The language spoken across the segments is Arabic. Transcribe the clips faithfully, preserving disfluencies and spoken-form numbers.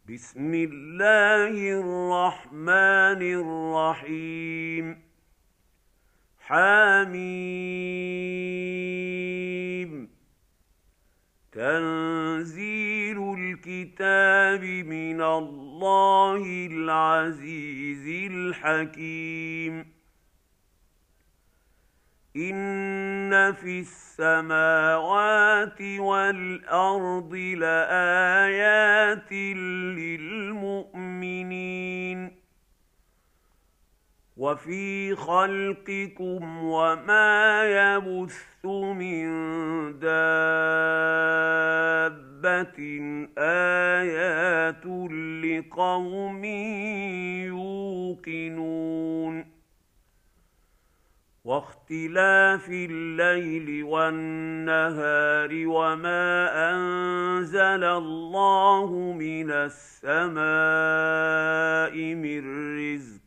بسم الله الرحمن الرحيم حميم تنزيل الكتاب من الله العزيز الحكيم إن في السماوات والأرض لآيات للمؤمنين وفي خلقكم وما يبث من دابة آيات لقوم يوقنون واختلاف الليل والنهار وما أنزل الله من السماء من رزق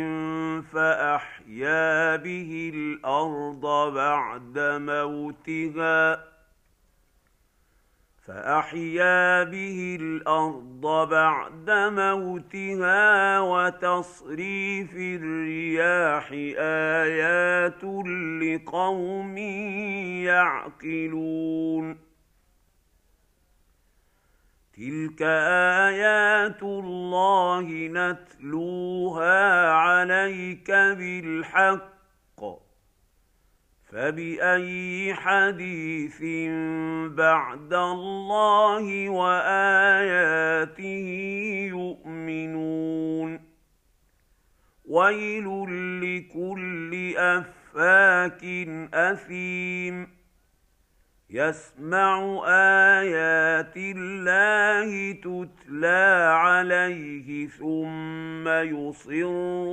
فأحيا به الأرض بعد موتها فأحيا به الأرض بعد موتها وتصريف الرياح آيات لقوم يعقلون تلك آيات الله نتلوها عليك بالحق فبأي حديث بعد الله وآياته يؤمنون ويل لكل أفاك أثيم يسمع آيات الله تتلى عليه ثم يصر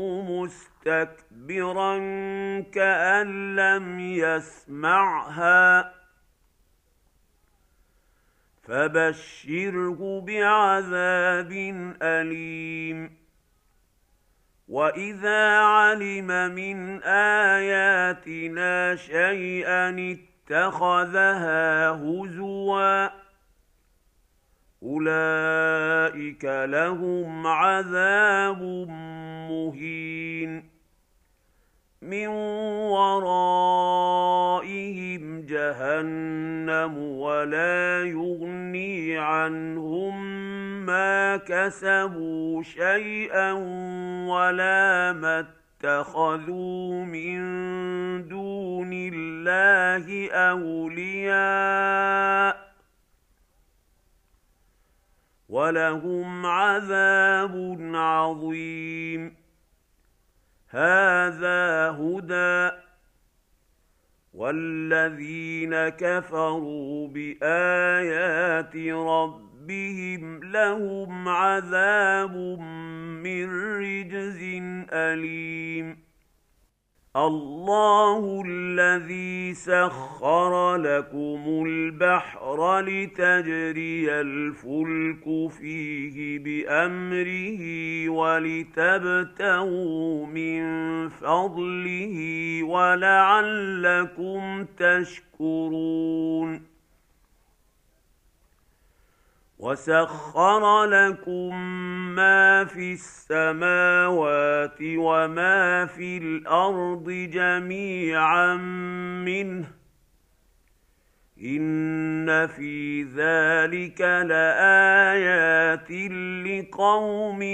مستكبرا كأن لم يسمعها فبشره بعذاب أليم وإذا علم من آياتنا شيئا اتخذها هزوا أولئك لهم عذاب مهين من ورائهم جهنم ولا يغني عنهم ما كسبوا شيئا ولا ما اتخذوا من دون الله أولياء ولهم عذاب عظيم هذا هدى والذين كفروا بآيات ربهم لهم عذاب من رجز أليم الله الذي سخر لكم البحر لتجري الفلك فيه بأمره ولتبتغوا من فضله ولعلكم تشكرون وسخر لكم ما في السماوات وما في الأرض جميعا منه إن في ذلك لآيات لقوم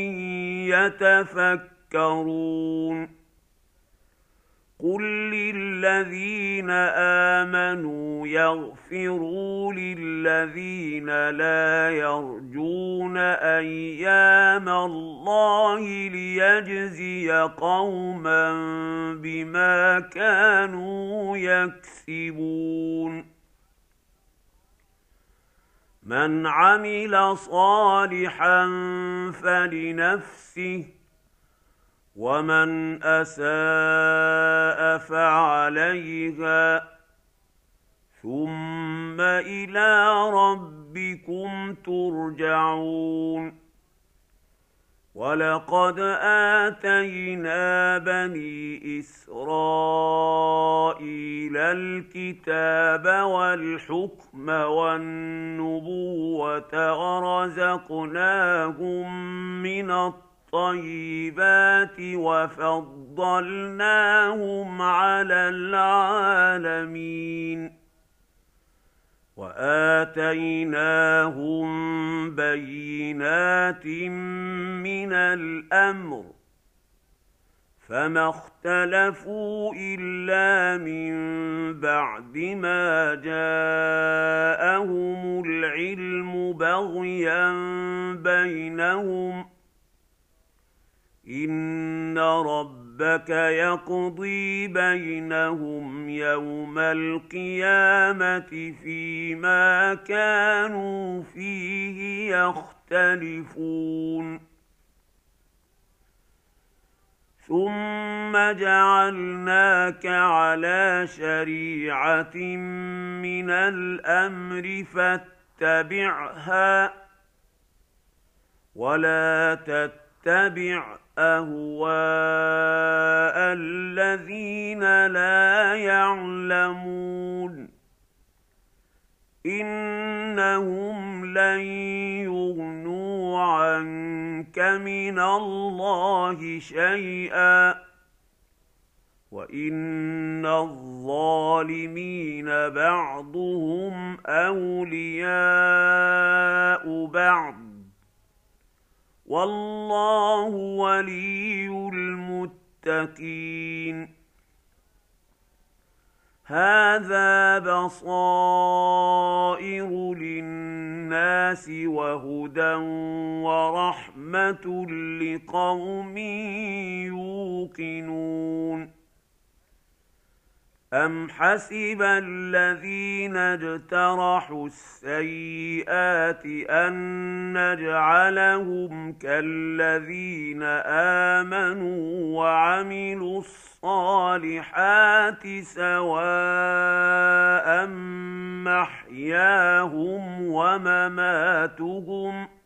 يتفكرون قل للذين آمنوا يغفروا للذين لا يرجون أيام الله ليجزي قوما بما كانوا يكسبون من عمل صالحا فلنفسه ومن أساء فعليها ثم إلى ربكم ترجعون ولقد آتينا بني إسرائيل الكتاب والحكم والنبوة ورزقناهم من الطيبات وفضلناهم على العالمين وآتيناهم بينات من الأمر فما اختلفوا إلا من بعد ما جاءهم العلم بغيا بينهم إن ربك يقضي بينهم يوم القيامة فيما كانوا فيه يختلفون ثم جعلناك على شريعة من الأمر فاتبعها ولا تتبع أهواء الذين لا يعلمون إنهم لن يغنوا عنك من الله شيئا وإن الظالمين بعضهم أولياء بعض والله ولي المتقين هذا بصائر للناس وهدى ورحمة لقوم يوقنون أم حسب الذين اجترحوا السيئات أن نجعلهم كالذين آمنوا وعملوا الصالحات سواء محياهم ومماتهم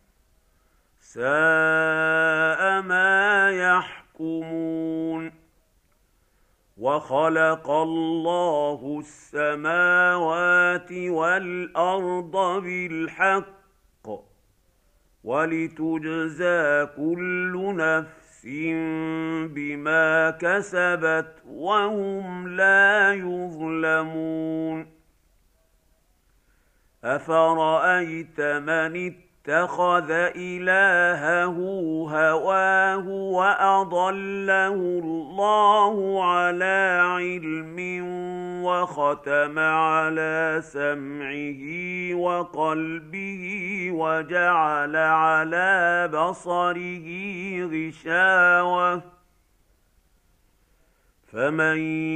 ساء ما يحكمون وخلق الله السماوات والأرض بالحق ولتجزى كل نفس بما كسبت وهم لا يظلمون أفرأيت من اتخذ إلهه هواه وأضله الله على علم وختم على سمعه وقلبه وجعل على بصره غشاوة فمن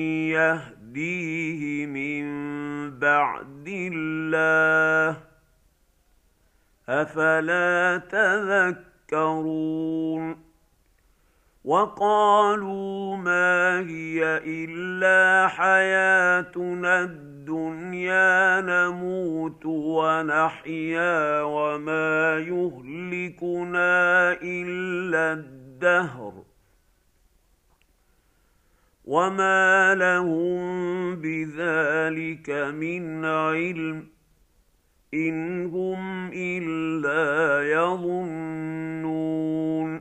يهديه من بعد الله أفلا تذكرون وقالوا ما هي إلا حياتنا الدنيا نموت ونحيا وما يهلكنا إلا الدهر وما لهم بذلك من علم إن هم إلا يظنون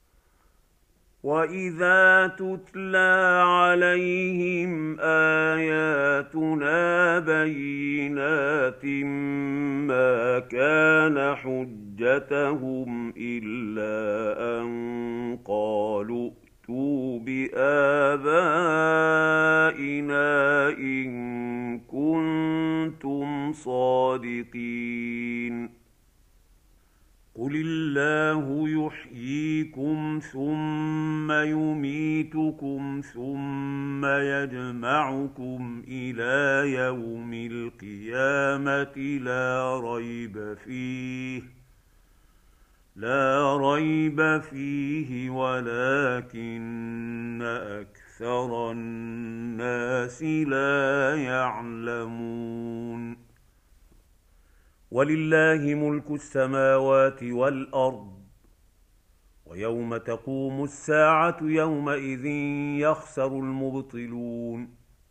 وإذا تتلى عليهم آياتنا بينات ما كان حجتهم إلا أن قالوا ائتوا بآبائنا إن كنتم صادقين قل الله يحييكم ثم يميتكم ثم يجمعكم إلى يوم القيامة لا ريب فيه لا ريب فيه ولكن أكثر الناس لا يعلمون ولله ملك السماوات والأرض ويوم تقوم الساعة يومئذ يخسر المبطلون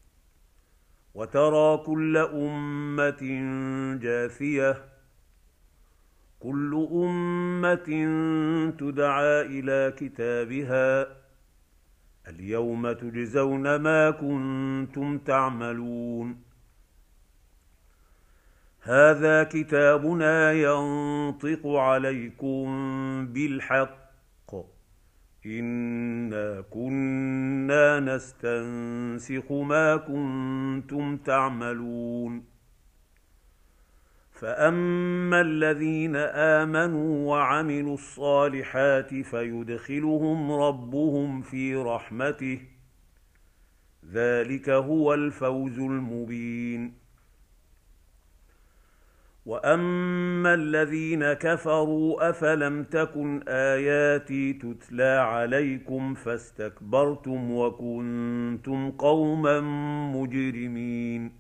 وترى كل أمة جاثية كل أمة تدعى إلى كتابها اليوم تجزون ما كنتم تعملون هذا كتابنا ينطق عليكم بالحق إنا كنا نستنسخ ما كنتم تعملون فأما الذين آمنوا وعملوا الصالحات فيدخلهم ربهم في رحمته ذلك هو الفوز المبين وأما الذين كفروا أفلم تكن آياتي تتلى عليكم فاستكبرتم وكنتم قوما مجرمين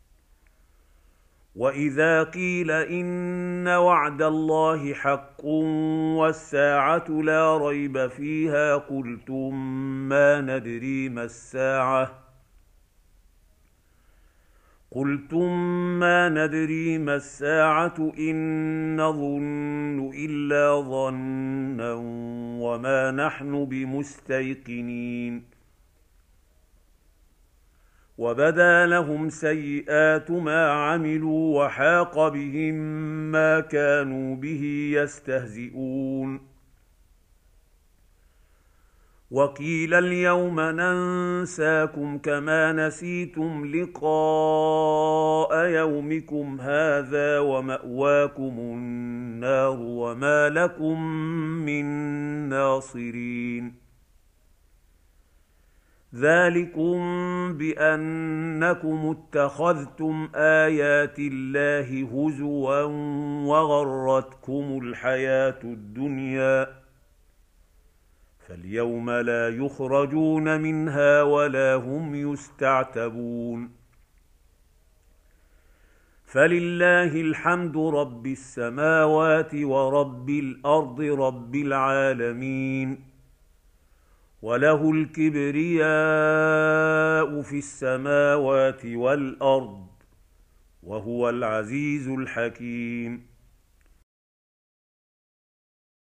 وإذا قيل إن وعد الله حق والساعة لا ريب فيها قلتم ما ندري ما الساعة قلتم ما ندري ما الساعة إن نظن إلا ظنا وما نحن بمستيقنين وبدا لهم سيئات ما عملوا وحاق بهم ما كانوا به يستهزئون وقيل اليوم ننساكم كما نسيتم لقاء يومكم هذا ومأواكم النار وما لكم من ناصرين ذلكم بأنكم اتخذتم آيات الله هزوا وغرتكم الحياة الدنيا فاليوم لا يخرجون منها ولا هم يستعتبون فلله الحمد رب السماوات ورب الأرض رب العالمين وله الكبرياء في السماوات والأرض وهو العزيز الحكيم